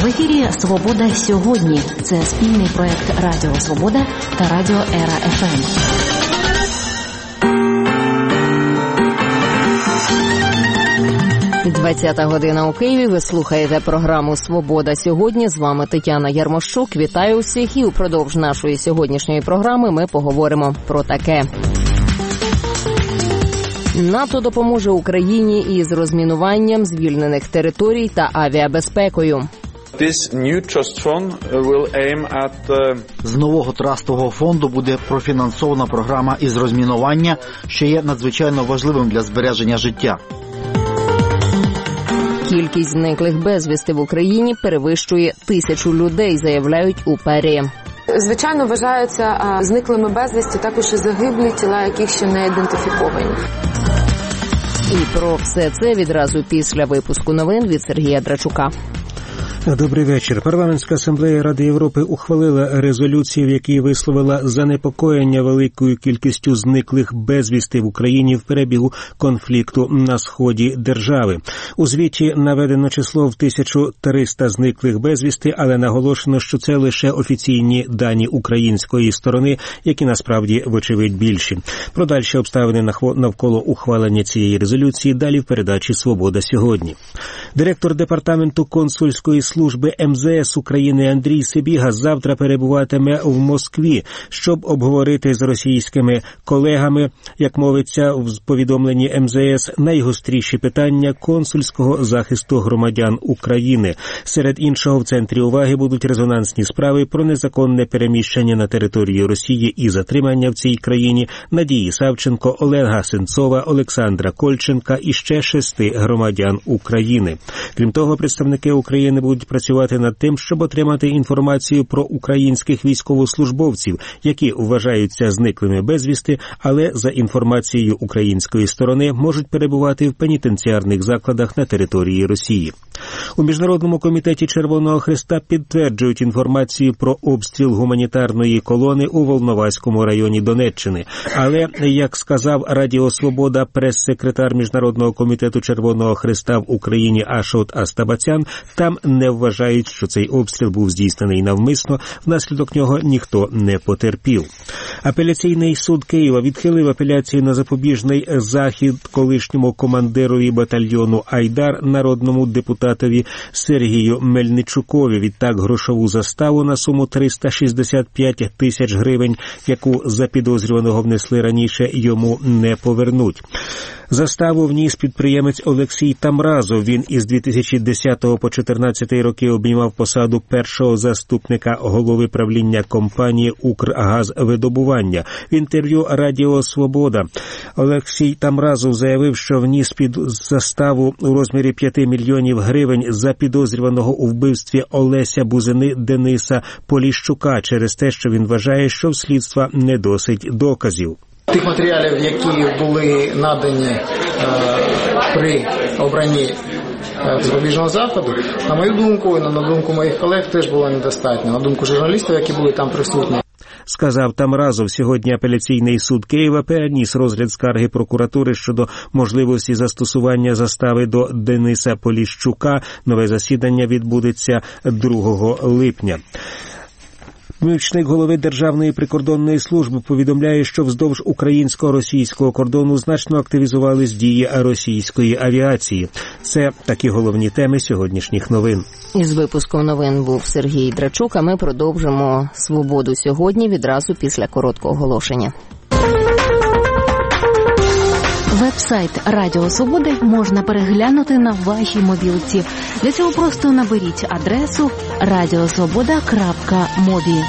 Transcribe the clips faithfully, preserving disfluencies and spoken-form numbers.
ефірі «Свобода сьогодні». Це спільний проект Радіо Свобода та Радіо Ера еф ем. двадцята година у Києві. Ви слухаєте програму «Свобода сьогодні». З вами Тетяна Ярмощук. Вітаю всіх. І упродовж нашої сьогоднішньої програми ми поговоримо про таке. НАТО допоможе Україні із розмінуванням звільнених територій та авіабезпекою. This new trust fund will aim at uh... З нового трастового фонду буде профінансована програма із розмінування, що є надзвичайно важливим для збереження життя. Кількість зниклих безвісти в Україні перевищує тисячу людей, заявляють у ПЕРІ. Звичайно, вважаються зниклими безвісти також і загиблі, тіла яких ще не ідентифіковані. І про все це відразу після випуску новин від Сергія Драчука. Добрий вечір. Парламентська асамблея Ради Європи ухвалила резолюцію, в якій висловила занепокоєння великою кількістю зниклих безвісти в Україні в перебігу конфлікту на сході держави. У звіті наведено число в тисячу триста зниклих безвісти, але наголошено, що це лише офіційні дані української сторони, які насправді, вочевидь, більші. Про дальші обставини навколо ухвалення цієї резолюції далі в передачі «Свобода сьогодні». Директор департаменту консульської служби ем зе ес України Андрій Сибіга завтра перебуватиме в Москві, щоб обговорити з російськими колегами, як мовиться в повідомленні ем зе ес, найгостріші питання консульського захисту громадян України. Серед іншого в центрі уваги будуть резонансні справи про незаконне переміщення на територію Росії і затримання в цій країні Надії Савченко, Олега Сенцова, Олександра Кольченка і ще шести громадян України. Крім того, представники України будуть працювати над тим, щоб отримати інформацію про українських військовослужбовців, які вважаються зниклими безвісти, але за інформацією української сторони можуть перебувати в пенітенціарних закладах на території Росії. У Міжнародному комітеті Червоного Хреста підтверджують інформацію про обстріл гуманітарної колони у Волноваському районі Донеччини. Але, як сказав Радіо Свобода прес-секретар Міжнародного комітету Червоного Хреста в Україні Ашот Астабацян, там не вважають, що цей обстріл був здійснений навмисно, внаслідок нього ніхто не потерпів. Апеляційний суд Києва відхилив апеляцію на запобіжний захід колишньому командирові батальйону «Айдар» народному депутатові Сергію Мельничукові. Відтак грошову заставу на суму триста шістдесят п'ять тисяч гривень, яку за підозрюваного внесли раніше, йому не повернуть. Заставу вніс підприємець Олексій Тамразов. Він із дві тисячі десятого по чотирнадцятий роки обіймав посаду першого заступника голови правління компанії «Укргазвидобування». В інтерв'ю Радіо Свобода Олексій Тамразов заявив, що вніс під заставу у розмірі п'яти мільйонів гривень за підозрюваного у вбивстві Олеся Бузини Дениса Поліщука через те, що він вважає, що в слідства не досить доказів. Тих матеріалів, які були надані е, при обранні е, запобіжного заходу, на мою думку і на думку моїх колег, теж було недостатньо. На думку журналістів, які були там присутні. Сказав Тамразов. Сьогодні апеляційний суд Києва переніс розгляд скарги прокуратури щодо можливості застосування застави до Дениса Поліщука. Нове засідання відбудеться другого липня. Помічник голови Державної прикордонної служби повідомляє, що вздовж українсько-російського кордону значно активізувались дії російської авіації. Це такі головні теми сьогоднішніх новин. Із випуском новин був Сергій Драчук, а ми продовжимо «Свободу сьогодні» відразу після короткого оголошення. Веб-сайт Радіо Свободи можна переглянути на вашій мобілці. Для цього просто наберіть адресу радіосвобода крапка мобі.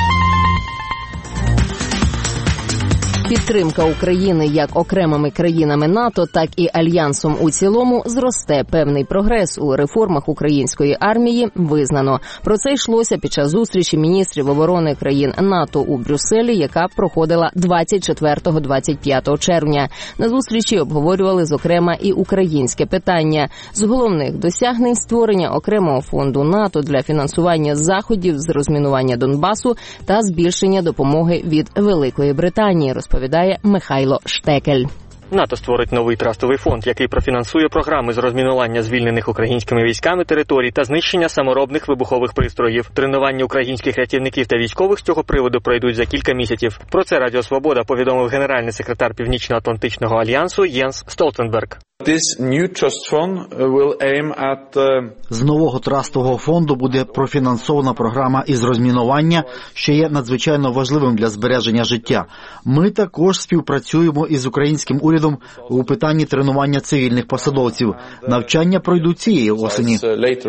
Підтримка України як окремими країнами НАТО, так і Альянсом у цілому зросте. Певний прогрес у реформах української армії визнано. Про це йшлося під час зустрічі міністрів оборони країн НАТО у Брюсселі, яка проходила двадцять четвертого - двадцять п'ятого червня. На зустрічі обговорювали, зокрема, і українське питання. З головних досягнень створення окремого фонду НАТО для фінансування заходів з розмінування Донбасу та збільшення допомоги від Великої Британії, розповідає Михайло Штекель. НАТО створить новий трастовий фонд, який профінансує програми з розмінування звільнених українськими військами територій та знищення саморобних вибухових пристроїв. Тренування українських рятівників та військових з цього приводу пройдуть за кілька місяців. Про це Радіо Свобода повідомив генеральний секретар Північно-Атлантичного альянсу Єнс Столтенберг. This new trust fund will aim at uh... З нового трастового фонду буде профінансована програма із розмінування, що є надзвичайно важливим для збереження життя. Ми також співпрацюємо із українським урядом у питанні тренування цивільних посадовців. Навчання пройдуть цієї осені.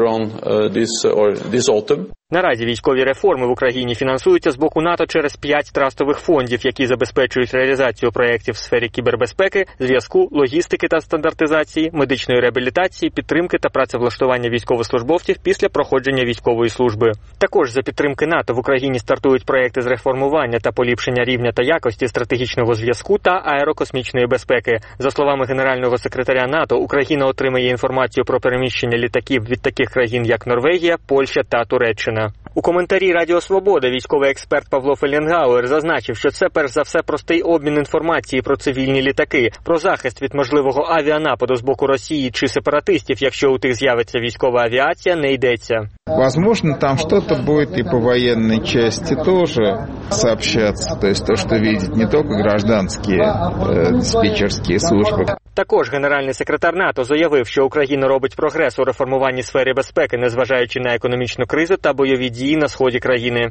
Наразі військові реформи в Україні фінансуються з боку НАТО через п'ять трастових фондів, які забезпечують реалізацію проєктів в сфері кібербезпеки, зв'язку, логістики та стандартизації, медичної реабілітації, підтримки та працевлаштування військовослужбовців після проходження військової служби. Також за підтримки НАТО в Україні стартують проєкти з реформування та поліпшення рівня та якості стратегічного зв'язку та аерокосмічної безпеки. За словами генерального секретаря НАТО, Україна отримає інформацію про переміщення літаків від таких країн, як Норвегія, Польща та Туреччина. У коментарі Радіо Свобода військовий експерт Павло Фелінгауер зазначив, що це перш за все простий обмін інформації про цивільні літаки, про захист від можливого авіанападу з боку Росії чи сепаратистів, якщо у тих з'явиться військова авіація, не йдеться. Возможно, там что-то будет и по военной части тоже сообщаться, то есть то, что видят не только гражданские э, диспетчерские службы. Також генеральний секретар НАТО заявив, що Україна робить прогрес у реформуванні сфери безпеки, незважаючи на економічну кризу та бойові дії на сході країни.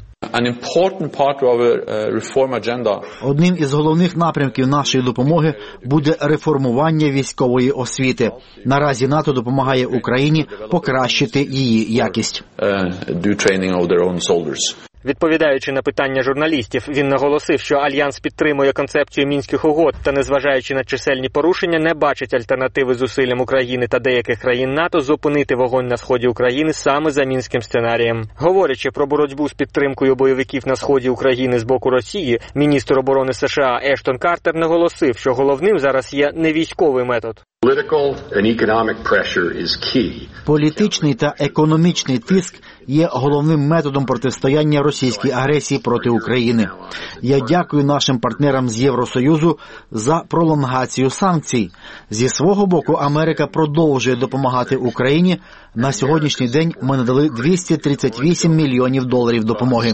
Одним із головних напрямків нашої допомоги буде реформування військової освіти. Наразі НАТО допомагає Україні покращити її якість. Відповідаючи на питання журналістів, він наголосив, що Альянс підтримує концепцію Мінських угод та, незважаючи на чисельні порушення, не бачить альтернативи зусиллям України та деяких країн НАТО зупинити вогонь на сході України саме за Мінським сценарієм. Говорячи про боротьбу з підтримкою бойовиків на сході України з боку Росії, міністр оборони США Ештон Картер наголосив, що головним зараз є не військовий метод. Політичний та економічний тиск є головним методом протистояння російській агресії проти України. Я дякую нашим партнерам з Євросоюзу за пролонгацію санкцій. Зі свого боку, Америка продовжує допомагати Україні. На сьогоднішній день ми надали двісті тридцять вісім мільйонів доларів допомоги.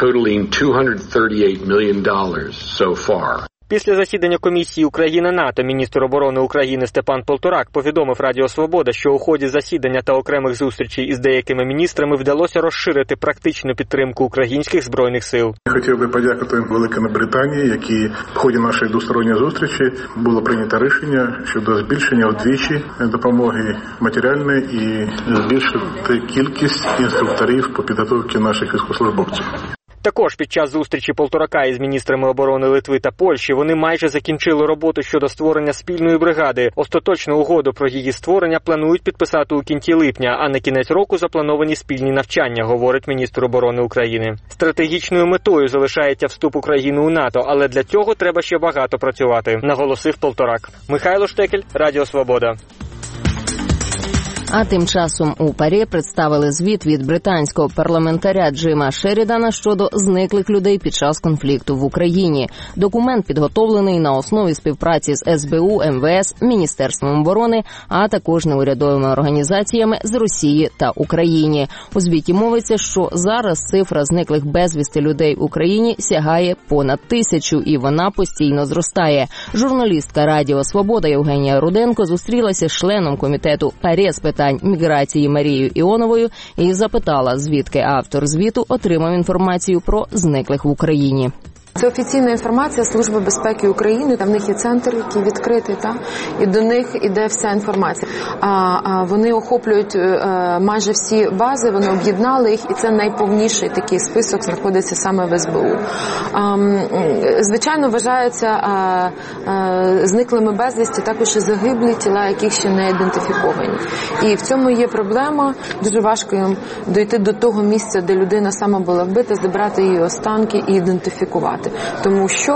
Після засідання комісії Україна-НАТО міністр оборони України Степан Полторак повідомив Радіо Свобода, що у ході засідання та окремих зустрічей із деякими міністрами вдалося розширити практичну підтримку українських збройних сил. Хотів би подякувати Великій Британії, які в ході нашої двосторонньої зустрічі було прийнято рішення щодо збільшення вдвічі допомоги матеріальної і збільшити кількість інструкторів по підготовці наших військовослужбовців. Також під час зустрічі Полторака із міністрами оборони Литви та Польщі вони майже закінчили роботу щодо створення спільної бригади. Остаточну угоду про її створення планують підписати у кінці липня, а на кінець року заплановані спільні навчання, говорить міністр оборони України. Стратегічною метою залишається вступ України у НАТО, але для цього треба ще багато працювати, наголосив Полторак. Михайло Штекель, Радіо Свобода. А тим часом у ПАРЄ представили звіт від британського парламентаря Джима Шерідана щодо зниклих людей під час конфлікту в Україні. Документ підготовлений на основі співпраці з ес бе у, ем ве ес, Міністерством оборони, а також неурядовими організаціями з Росії та України. У звіті мовиться, що зараз цифра зниклих безвісти людей в Україні сягає понад тисячу, і вона постійно зростає. Журналістка Радіо Свобода Євгенія Руденко зустрілася з членом комітету ПАРЄ з питань міграції Марією Іоновою і запитала, звідки автор звіту отримав інформацію про зниклих в Україні. Це офіційна інформація Служби безпеки України. Там в них є центр, який відкритий, та і до них іде вся інформація. А, а вони охоплюють а, майже всі бази, вони об'єднали їх, і це найповніший такий список знаходиться саме в ес бе у. А, звичайно, вважаються а, а, зниклими безвісті також і загиблі тіла, яких ще не ідентифіковані. І в цьому є проблема. Дуже важко їм дойти до того місця, де людина сама була вбита, забрати її останки і ідентифікувати. відповідати, тому що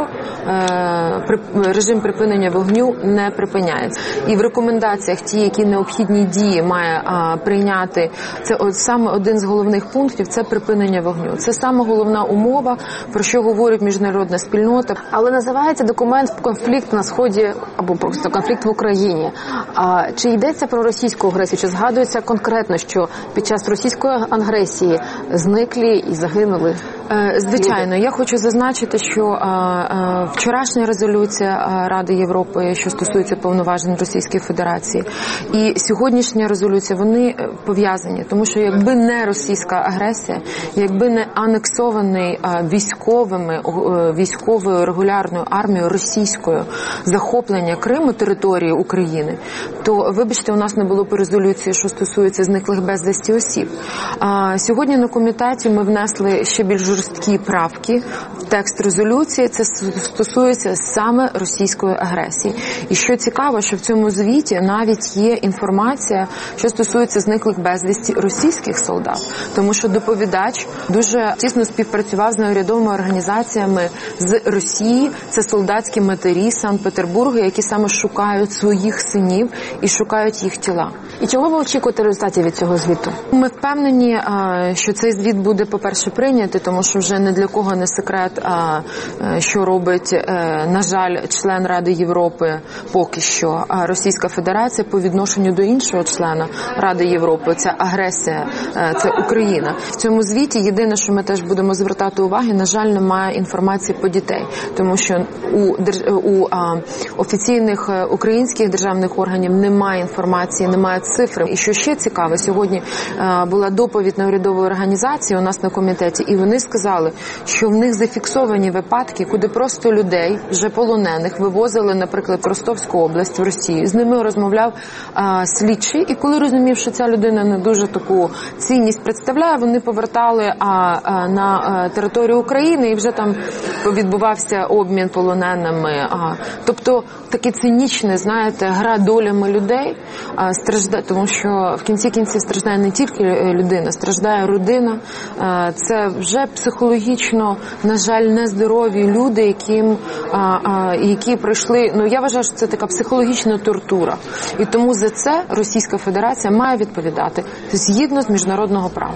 е, режим припинення вогню не припиняється. І в рекомендаціях ті, які необхідні дії має е, прийняти, це от саме один з головних пунктів – це припинення вогню. Це саме головна умова, про що говорить міжнародна спільнота. Але називається документ «Конфлікт на Сході» або просто «Конфлікт в Україні». А чи йдеться про російську агресію? Чи згадується конкретно, що під час російської агресії зниклі і загинули? Звичайно, я хочу зазначити, що а, а, вчорашня резолюція Ради Європи, що стосується повноважень Російської Федерації, і сьогоднішня резолюція, вони пов'язані, тому що якби не російська агресія, якби не анексований а, військовими, військовою регулярною армією російською захоплення Криму, території України, то, вибачте, у нас не було по резолюції, що стосується зниклих безвісті осіб. А, сьогодні на комітеті ми внесли ще більш жорсткі правки в текст резолюції. Це стосується саме російської агресії. І що цікаво, що в цьому звіті навіть є інформація, що стосується зниклих безвісті російських солдат. Тому що доповідач дуже тісно співпрацював з неурядовими організаціями з Росії. Це солдатські матері Санкт-Петербургу, які саме шукають своїх синів і шукають їх тіла. І чого ви очікуєте результатів від цього звіту? Ми впевнені, що цей звіт буде, по-перше, прийнятий, тому що вже не для кого не секрет, а що робить, на жаль, член Ради Європи поки що, а Російська Федерація по відношенню до іншого члена Ради Європи. Це агресія, це Україна. В цьому звіті єдине, що ми теж будемо звертати увагу, на жаль, немає інформації по дітей, тому що у, у а, офіційних українських державних органів немає інформації, немає цифр. І що ще цікаво, сьогодні а, була доповідь неурядової організації у нас на комітеті, і вони сказали, що в них зафіксовані випадки, куди просто людей, вже полонених, вивозили, наприклад, в Ростовську область, в Росію. З ними розмовляв а, слідчий, і коли розумів, що ця людина не дуже таку цінність представляє, вони повертали а, а, на а, територію України, і вже там відбувався обмін полоненими. А, тобто таке цинічне, знаєте, гра долями людей а, страждає, тому що в кінці кінців страждає не тільки людина, страждає родина. А, це вже психологічно, на жаль, нездорові люди, яким, а, а, які пройшли, ну я вважаю, що це така психологічна тортура. І тому за це Російська Федерація має відповідати згідно з міжнародного права.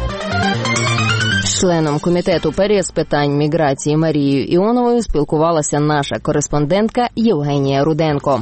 Членом комітету ПЕРІ з питань міграції Марією Іоновою спілкувалася наша кореспондентка Євгенія Руденко.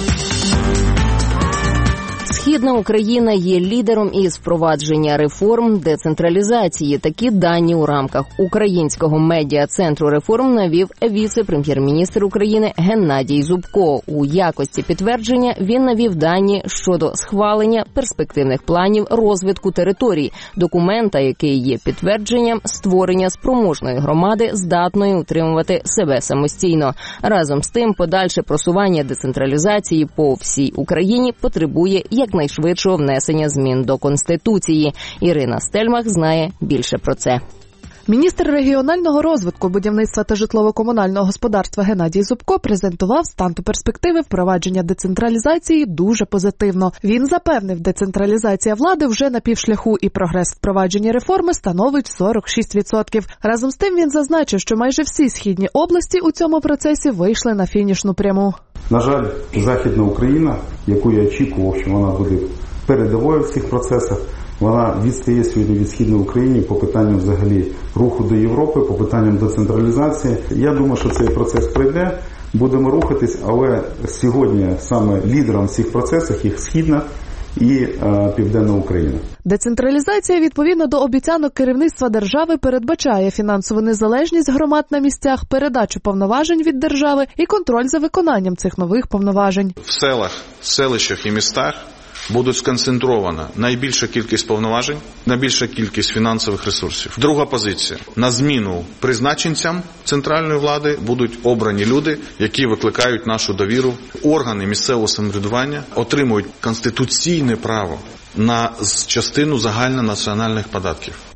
Східна Україна є лідером із впровадження реформ децентралізації. Такі дані у рамках Українського медіа-центру реформ навів віце-прем'єр-міністр України Геннадій Зубко. У якості підтвердження він навів дані щодо схвалення перспективних планів розвитку територій, документа, який є підтвердженням створення спроможної громади, здатної утримувати себе самостійно. Разом з тим, подальше просування децентралізації по всій Україні потребує як найшвидшого внесення змін до Конституції. Ірина Стельмах знає більше про це. Міністр регіонального розвитку, будівництва та житлово-комунального господарства Геннадій Зубко презентував стан та перспективи впровадження децентралізації дуже позитивно. Він запевнив, децентралізація влади вже на півшляху і прогрес впровадження реформи становить сорок шість відсотків. Разом з тим він зазначив, що майже всі східні області у цьому процесі вийшли на фінішну пряму. На жаль, Західна Україна, яку я очікував, що вона буде передовою в цих процесах, вона відстає сьогодні від Східної України по питанням взагалі руху до Європи, по питанням децентралізації. Я думаю, що цей процес пройде, будемо рухатись, але сьогодні саме лідером в цих процесах є Східна і е, Південна Україна. Децентралізація, відповідно до обіцянок керівництва держави, передбачає фінансову незалежність громад на місцях, передачу повноважень від держави і контроль за виконанням цих нових повноважень. В селах, селищах і містах будуть сконцентрована найбільша кількість повноважень, найбільша кількість фінансових ресурсів. Друга позиція. На зміну призначенцям центральної влади будуть обрані люди, які викликають нашу довіру. Органи місцевого самоврядування отримують конституційне право на частину загальнонаціональних податків.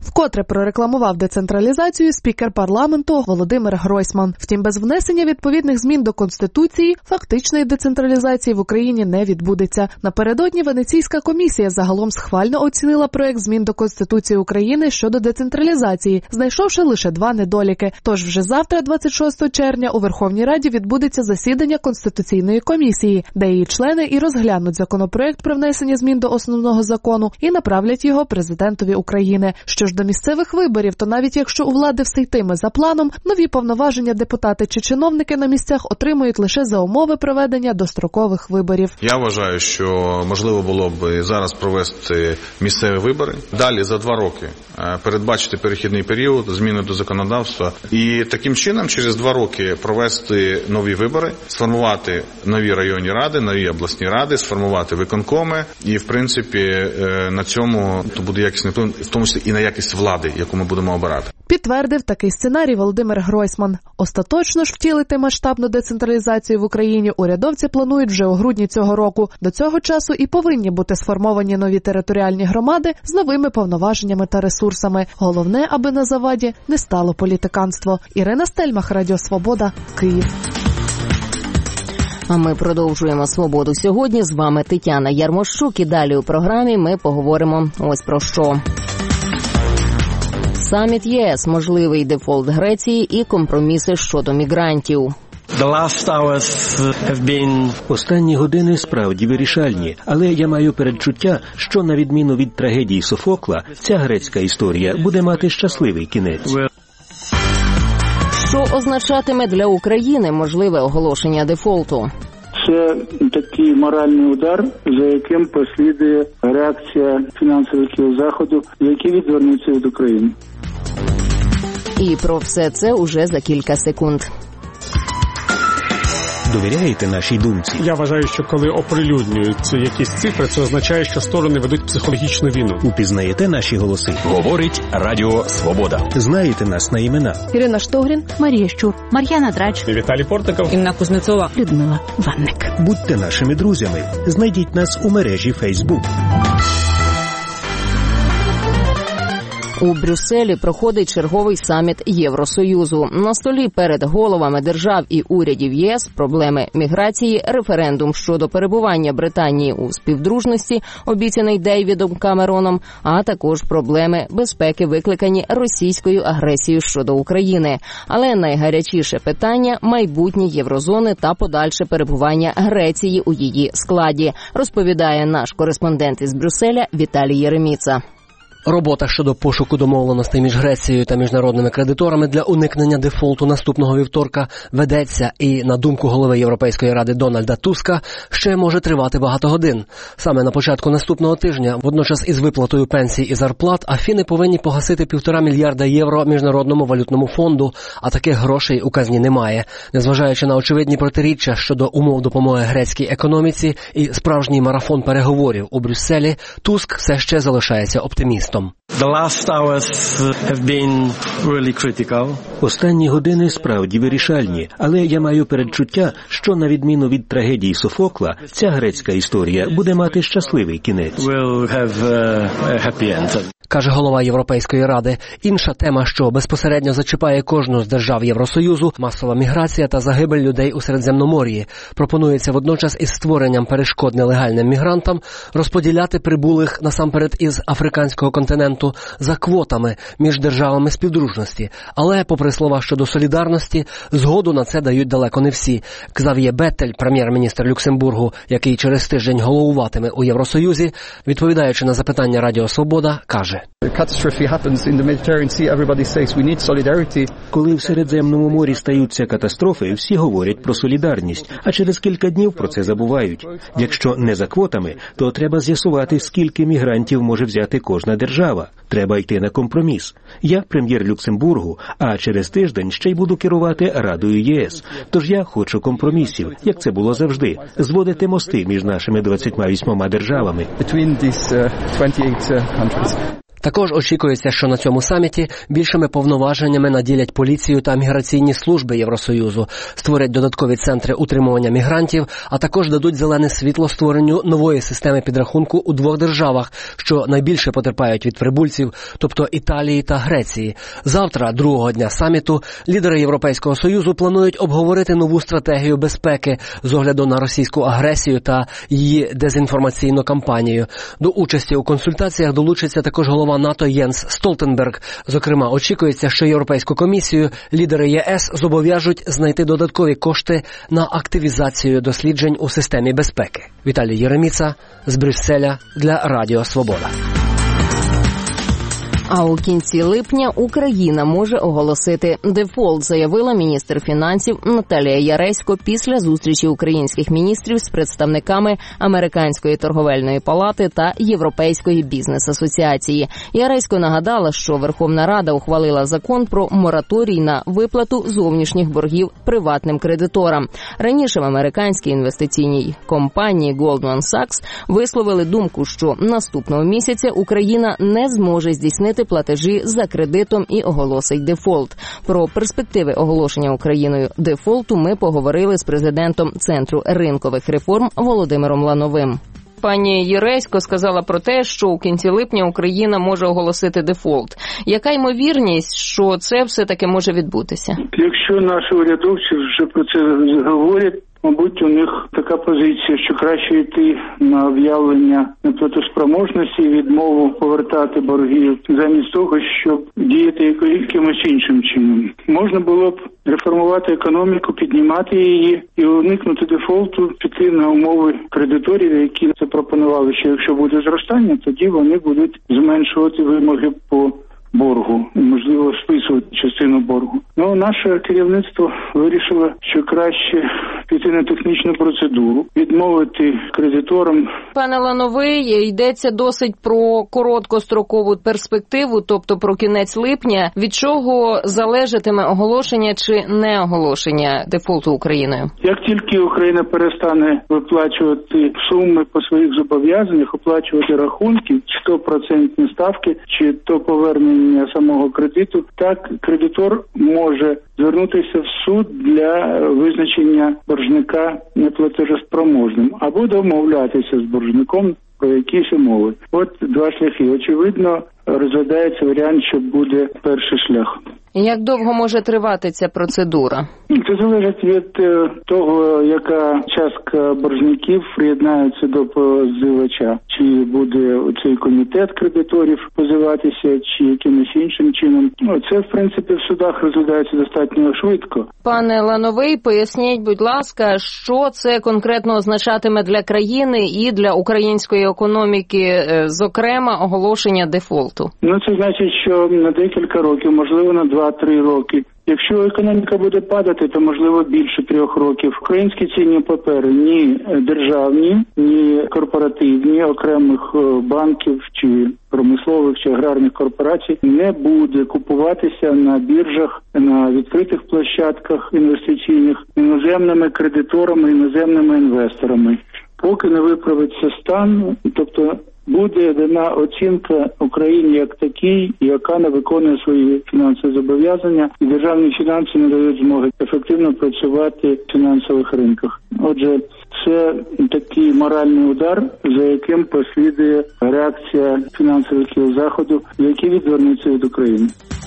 Вкотре прорекламував децентралізацію спікер парламенту Володимир Гройсман. Втім, без внесення відповідних змін до Конституції фактичної децентралізації в Україні не відбудеться. Напередодні Венеційська комісія загалом схвально оцінила проект змін до Конституції України щодо децентралізації, знайшовши лише два недоліки. Тож вже завтра, двадцять шостого червня, у Верховній Раді відбудеться засідання Конституційної комісії, де її члени і розглянуть законопроект про внесення змін до основного закону і направлять його президентові України. Що ж до місцевих виборів, то навіть якщо у влади все йтиме за планом, нові повноваження депутати чи чиновники на місцях отримують лише за умови проведення дострокових виборів. Я вважаю, що можливо було б зараз провести місцеві вибори. Далі за два роки передбачити перехідний період, зміни до законодавства і таким чином через два роки провести нові вибори, сформувати нові районні ради, нові обласні ради, сформувати виконкоми і в принципі на цьому то буде якісний вплив, в тому числі і на якість влади, яку ми будемо обирати. Підтвердив такий сценарій Володимир Гройсман. Остаточно ж втілити масштабну децентралізацію в Україні урядовці планують вже у грудні цього року. До цього часу і повинні бути сформовані нові територіальні громади з новими повноваженнями та ресурсами. Головне, аби на заваді не стало політиканство. Ірина Стельмах, Радіо Свобода, Київ. А ми продовжуємо «Свободу сьогодні». З вами Тетяна Ярмощук. І далі у програмі ми поговоримо ось про що. Саміт ЄС, можливий дефолт Греції і компроміси щодо мігрантів. Останні години справді вирішальні, але я маю передчуття, що на відміну від трагедії Софокла, ця грецька історія буде мати щасливий кінець. Що означатиме для України можливе оголошення дефолту? Це такий моральний удар, за яким послідує реакція фінансових заходів, які відвернуться від України. І про все це уже за кілька секунд. Довіряєте нашій думці? Я вважаю, що коли оприлюднюють якісь цифри, це означає, що сторони ведуть психологічну війну. Упізнаєте наші голоси? Говорить Радіо Свобода. Знаєте нас на імена? Ірина Штогрін, Марія Щур, Мар'яна Драч, Віталій Портников, Інна Кузнецова, Людмила Ванник. Будьте нашими друзями. Знайдіть нас у мережі Facebook. У Брюсселі проходить черговий саміт Євросоюзу. На столі перед головами держав і урядів ЄС проблеми міграції, референдум щодо перебування Британії у співдружності, обіцяний Дейвідом Камероном, а також проблеми безпеки, викликані російською агресією щодо України. Але найгарячіше питання – майбутнє єврозони та подальше перебування Греції у її складі, розповідає наш кореспондент із Брюсселя Віталій Єреміца. Робота щодо пошуку домовленостей між Грецією та міжнародними кредиторами для уникнення дефолту наступного вівторка ведеться і, на думку голови Європейської ради Дональда Туска, ще може тривати багато годин. Саме на початку наступного тижня, водночас із виплатою пенсій і зарплат, Афіни повинні погасити півтора мільярда євро Міжнародному валютному фонду, а таких грошей у казні немає. Незважаючи на очевидні протиріччя щодо умов допомоги грецькій економіці і справжній марафон переговорів у Брюсселі, Туск все ще залишається оптимістом. Останні години справді вирішальні, але я маю передчуття, що на відміну від трагедії Софокла, ця грецька історія буде мати щасливий кінець. Каже голова Європейської ради. Інша тема, що безпосередньо зачіпає кожну з держав Євросоюзу – масова міграція та загибель людей у Середземномор'ї. Пропонується водночас із створенням перешкод нелегальним мігрантам розподіляти прибулих насамперед із африканського континенту за квотами між державами співдружності. Але, попри слова щодо солідарності, згоду на це дають далеко не всі. Ксав'є Беттель, прем'єр-міністр Люксембургу, який через тиждень головуватиме у Євросоюзі, відповідаючи на запитання Радіо Свобода, каже: Коли в Середземному морі стаються катастрофи, всі говорять про солідарність, а через кілька днів про це забувають. Якщо не за квотами, то треба з'ясувати, скільки мігрантів може взяти кожна держава. Треба йти на компроміс. Я прем'єр Люксембургу, а через тиждень ще й буду керувати Радою ЄС. Тож я хочу компромісів, як це було завжди, зводити мости між нашими двадцятьма вісьмома державами. Також очікується, що на цьому саміті більшими повноваженнями наділять поліцію та міграційні служби Євросоюзу, створять додаткові центри утримування мігрантів, а також дадуть зелене світло створенню нової системи підрахунку у двох державах, що найбільше потерпають від прибульців, тобто Італії та Греції. Завтра, другого дня саміту, лідери Європейського Союзу планують обговорити нову стратегію безпеки з огляду на російську агресію та її дезінформаційну кампанію. До участі у консультаціях долучиться також голова НАТО Єнс Столтенберг. Зокрема, очікується, що Європейську комісію лідери ЄС зобов'яжуть знайти додаткові кошти на активізацію досліджень у системі безпеки. Віталій Єреміца з Брюсселя для Радіо Свобода. А у кінці липня Україна може оголосити дефолт, заявила міністр фінансів Наталія Яресько після зустрічі українських міністрів з представниками Американської торговельної палати та Європейської бізнес-асоціації. Яресько нагадала, що Верховна Рада ухвалила закон про мораторій на виплату зовнішніх боргів приватним кредиторам. Раніше в американській інвестиційній компанії Goldman Sachs висловили думку, що наступного місяця Україна не зможе здійснити платежі за кредитом і оголосить дефолт. Про перспективи оголошення Україною дефолту ми поговорили з президентом Центру ринкових реформ Володимиром Лановим. Пані Єресько сказала про те, що у кінці липня Україна може оголосити дефолт. Яка ймовірність, що це все-таки може відбутися? Якщо наші урядовці вже про це говорять, мабуть, у них така позиція, що краще йти на об'явлення неплатоспроможності і відмову повертати борги, замість того, щоб діяти якимось іншим чином. Можна було б реформувати економіку, піднімати її і уникнути дефолту, піти на умови кредиторів, які запропонували, що якщо буде зростання, тоді вони будуть зменшувати вимоги по боргу, можливо, списувати частину боргу. Ну, наше керівництво вирішило, що краще піти на технічну процедуру, відмовити кредиторам. Пане Лановий, йдеться досить про короткострокову перспективу, тобто про кінець липня. Від чого залежатиме оголошення чи не оголошення дефолту Україною? Як тільки Україна перестане виплачувати суми по своїх зобов'язаннях, оплачувати рахунки, чи то процентні ставки, чи то повернення самого кредиту, так кредитор може звернутися в суд для визначення боржника неплатежоспроможним або домовлятися з боржником про якісь умови. От два шляхи. Очевидно, розглядається варіант, що буде перший шлях. Як довго може тривати ця процедура? Це залежить від того, яка частка боржників приєднається до позивача. Чи буде цей комітет кредиторів позиватися, чи якимось іншим чином. Це, в принципі, в судах розглядається достатньо швидко. Пане Лановий, поясніть, будь ласка, що це конкретно означатиме для країни і для української економіки, зокрема, оголошення дефолту? Ну, це значить, що на декілька років, можливо, на два-три роки. Якщо економіка буде падати, то, можливо, більше трьох років. Українські цінні папери ні державні, ні корпоративні, окремих банків чи промислових чи аграрних корпорацій не буде купуватися на біржах, на відкритих площадках інвестиційних іноземними кредиторами, іноземними інвесторами. Поки не виправиться стан, тобто буде дана оцінка Україні як такій, яка не виконує свої фінансові зобов'язання, і державні фінанси не дають змоги ефективно працювати в фінансових ринках. Отже, це такий моральний удар, за яким послідує реакція фінансових кіл Заходу, які відвернуться від України.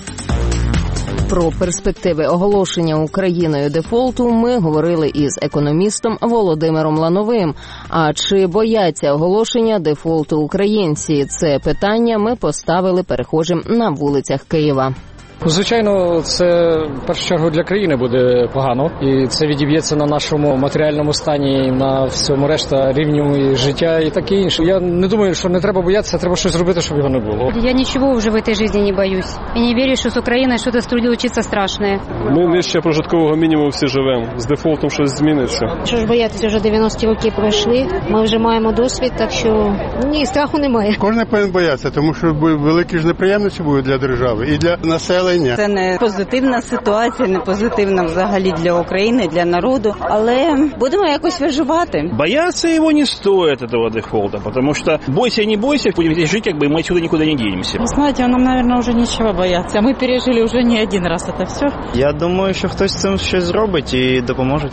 Про перспективи оголошення Україною дефолту ми говорили із економістом Володимиром Лановим. А чи бояться оголошення дефолту українці? Це питання ми поставили перехожим на вулицях Києва. Звичайно, це в першу чергу для країни буде погано, і це відіб'ється на нашому матеріальному стані, на всьому решта рівню життя і таке інше. Я не думаю, що не треба боятися, треба щось зробити, щоб його не було. Я нічого вже в цій житті не боюсь. І не вірю, що з Україною щось случиться страшне. Ми нижче прожиткового мінімуму всі живемо. З дефолтом щось зміниться. Що ж боятися, вже дев'яносто років пройшли. Ми вже маємо досвід, так що ні, страху немає. Кожен повинен боятися, тому що великі ж неприємності будуть для держави і для населення. населення. Це не позитивна ситуація, не позитивна взагалі для України, для народу, але будемо якось виживати. Бояться его не стоит, этого дефолта, потому что бойся, не бойся, будем здесь жить, как бы мы отсюда никуда не денемся. Вы знаете, нам, наверное, уже нечего бояться. Мы пережили уже не один раз это все. Я думаю, що хтось з цим щось зробить і допоможе.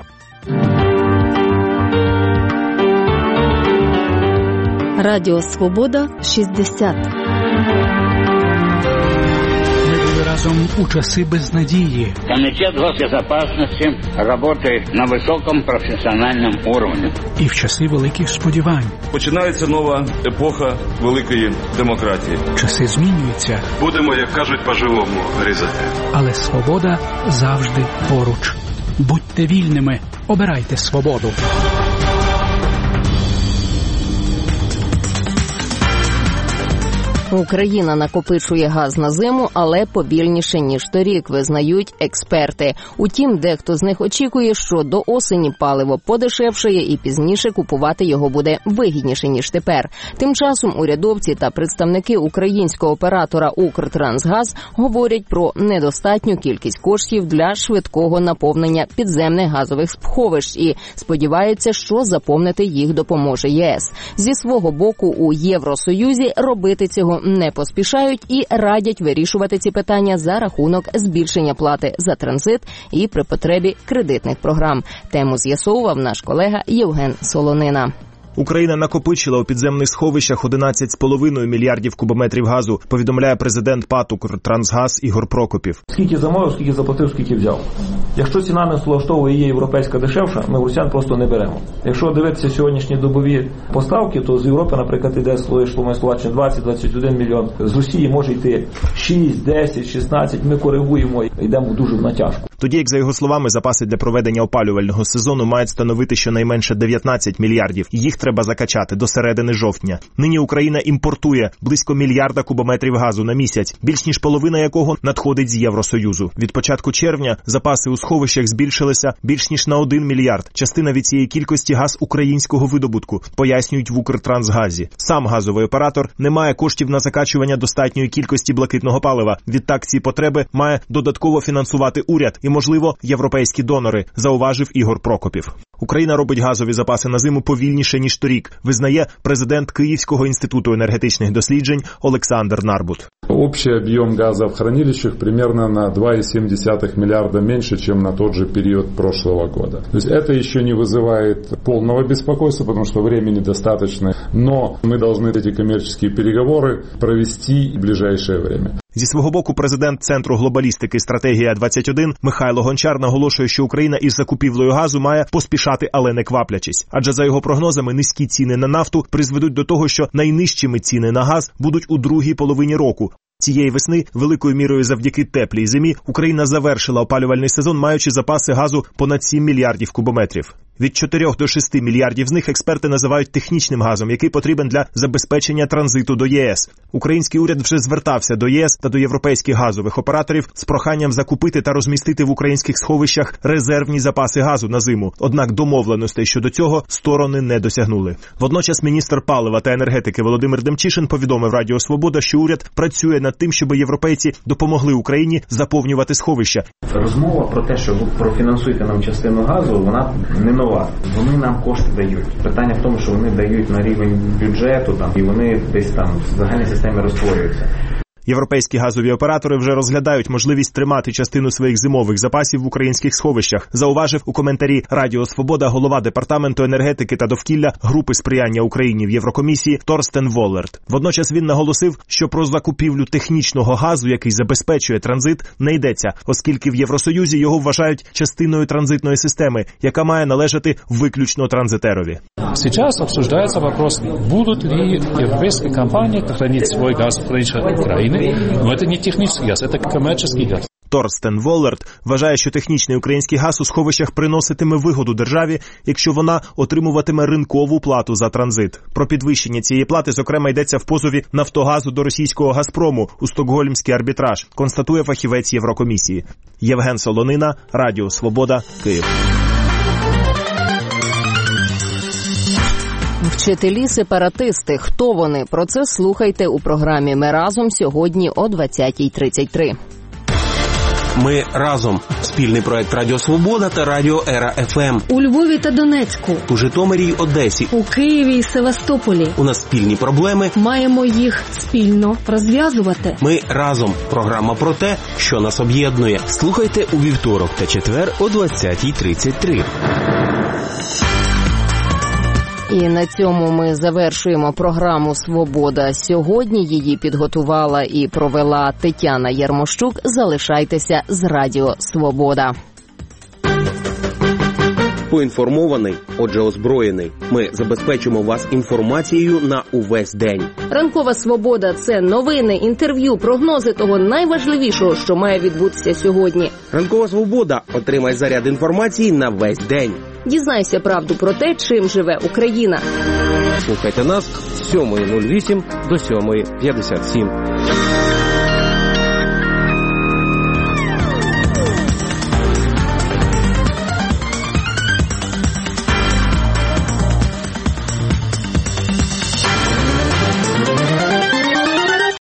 Радіо Свобода шістдесят. Разом у часи безнадії. Комитет госбезопасности работает на высоком профессиональном уровне. І в часи великих сподівань. Починається нова епоха великої демократії. Часи змінюються. Будемо, як кажуть, по-живому різати. Але свобода завжди поруч. Будьте вільними, обирайте свободу. Україна накопичує газ на зиму, але повільніше, ніж торік, визнають експерти. Утім, дехто з них очікує, що до осені паливо подешевшає і пізніше купувати його буде вигідніше, ніж тепер. Тим часом урядовці та представники українського оператора «Укртрансгаз» говорять про недостатню кількість коштів для швидкого наповнення підземних газових сховищ і сподіваються, що заповнити їх допоможе ЄС. Зі свого боку, у Євросоюзі робити цього не поспішають і радять вирішувати ці питання за рахунок збільшення плати за транзит і при потребі кредитних програм. Тему з'ясовував наш колега Євген Солонина. Україна накопичила у підземних сховищах одинадцять з половиною мільярдів кубометрів газу, повідомляє президент ПАТ «Укртрансгаз» Ігор Прокопів. Скільки замовив, скільки заплатив, скільки взяв. Якщо ціна не влаштовує, є європейська дешевша, ми росіян просто не беремо. Якщо дивитися сьогоднішні добові поставки, то з Європи, наприклад, іде Словаччина двадцять - двадцять один мільйон. З Росії може йти шість, десять, шістнадцять. Ми коригуємо, йдемо дуже в натяжку. Тоді, як за його словами, запаси для проведення опалювального сезону мають становити щонайменше дев'ятнадцять мільярдів. Їх треба закачати до середини жовтня. Нині Україна імпортує близько мільярда кубометрів газу на місяць, більш ніж половина якого надходить з Євросоюзу. Від початку червня запаси у сховищах збільшилися більш ніж на один мільярд. Частина від цієї кількості газ українського видобутку, пояснюють в Укртрансгазі. Сам газовий оператор не має коштів на закачування достатньої кількості блакитного палива. Відтак ці потреби має додатково фінансувати уряд і, можливо, європейські донори, зауважив Ігор Прокопів. Україна робить газові запаси на зиму повільніше, ніж торік, визнає президент Київського інституту енергетичних досліджень Олександр Нарбут. Общий объем газа в хранилищах примерно на два и семь десятых миллиарда меньше, чем на тот же период прошлого года. То есть это еще не вызывает полного беспокойства, потому что времени достаточно, но мы должны эти коммерческие переговоры провести в ближайшее время. Зі свого боку, президент Центру глобалістики «Стратегія двадцять один» Михайло Гончар наголошує, що Україна із закупівлею газу має поспішати, але не кваплячись. Адже за його прогнозами низькі ціни на нафту призведуть до того, що найнижчими ціни на газ будуть у другій половині року. Цієї весни, великою мірою завдяки теплій зимі, Україна завершила опалювальний сезон, маючи запаси газу понад сім мільярдів кубометрів. Від чотирьох до шести мільярдів з них експерти називають технічним газом, який потрібен для забезпечення транзиту до ЄС. Український уряд вже звертався до ЄС та до європейських газових операторів з проханням закупити та розмістити в українських сховищах резервні запаси газу на зиму. Однак домовленостей щодо цього сторони не досягнули. Водночас міністр палива та енергетики Володимир Демчишин повідомив Радіо Свобода, що уряд працює над тим, щоб європейці допомогли Україні заповнювати сховища. Розмова про те, що профінансуйте нам частину газу, вона не нова. Вони нам кошти дають. Питання в тому, що вони дають на рівень бюджету там, і вони десь там в загальній системі розтворюються. Європейські газові оператори вже розглядають можливість тримати частину своїх зимових запасів в українських сховищах, зауважив у коментарі Радіо Свобода голова Департаменту енергетики та довкілля Групи сприяння Україні в Єврокомісії Торстен Воллерт. Водночас він наголосив, що про закупівлю технічного газу, який забезпечує транзит, не йдеться, оскільки в Євросоюзі його вважають частиною транзитної системи, яка має належати виключно транзитерові. Сейчас обсуждается вопрос, будут ли европейские компании хранить свой газ в границах Украины. Но это не технический газ, это коммерческий газ. Торстен Воллерт вважає, що технічний український газ у сховищах приноситиме вигоду державі, якщо вона отримуватиме ринкову плату за транзит. Про підвищення цієї плати, зокрема, йдеться в позові «Нафтогазу» до російського «Газпрому» у Стокгольмський арбітраж, констатує фахівець Єврокомісії. Євген Солонина, Радіо Свобода, Київ. Вчителі-сепаратисти. Хто вони? Про це слухайте у програмі «Ми разом» сьогодні о двадцятій тридцять три. Ми разом. Спільний проект Радіо Свобода та Радіо Ера еф ем. У Львові та Донецьку. У Житомирі й Одесі. У Києві і Севастополі. У нас спільні проблеми. Маємо їх спільно розв'язувати. Ми разом. Програма про те, що нас об'єднує. Слухайте у вівторок та четвер о двадцятій тридцять три. І на цьому ми завершуємо програму «Свобода». Сьогодні її підготувала і провела Тетяна Ярмощук. Залишайтеся з Радіо Свобода. Поінформований, отже озброєний. Ми забезпечимо вас інформацією на увесь день. Ранкова Свобода – це новини, інтерв'ю, прогнози того найважливішого, що має відбутися сьогодні. Ранкова Свобода. Отримай заряд інформації на весь день. Дізнайся правду про те, чим живе Україна. Слухайте нас з сьомої нуль вісім до сьомої п'ятдесят сім.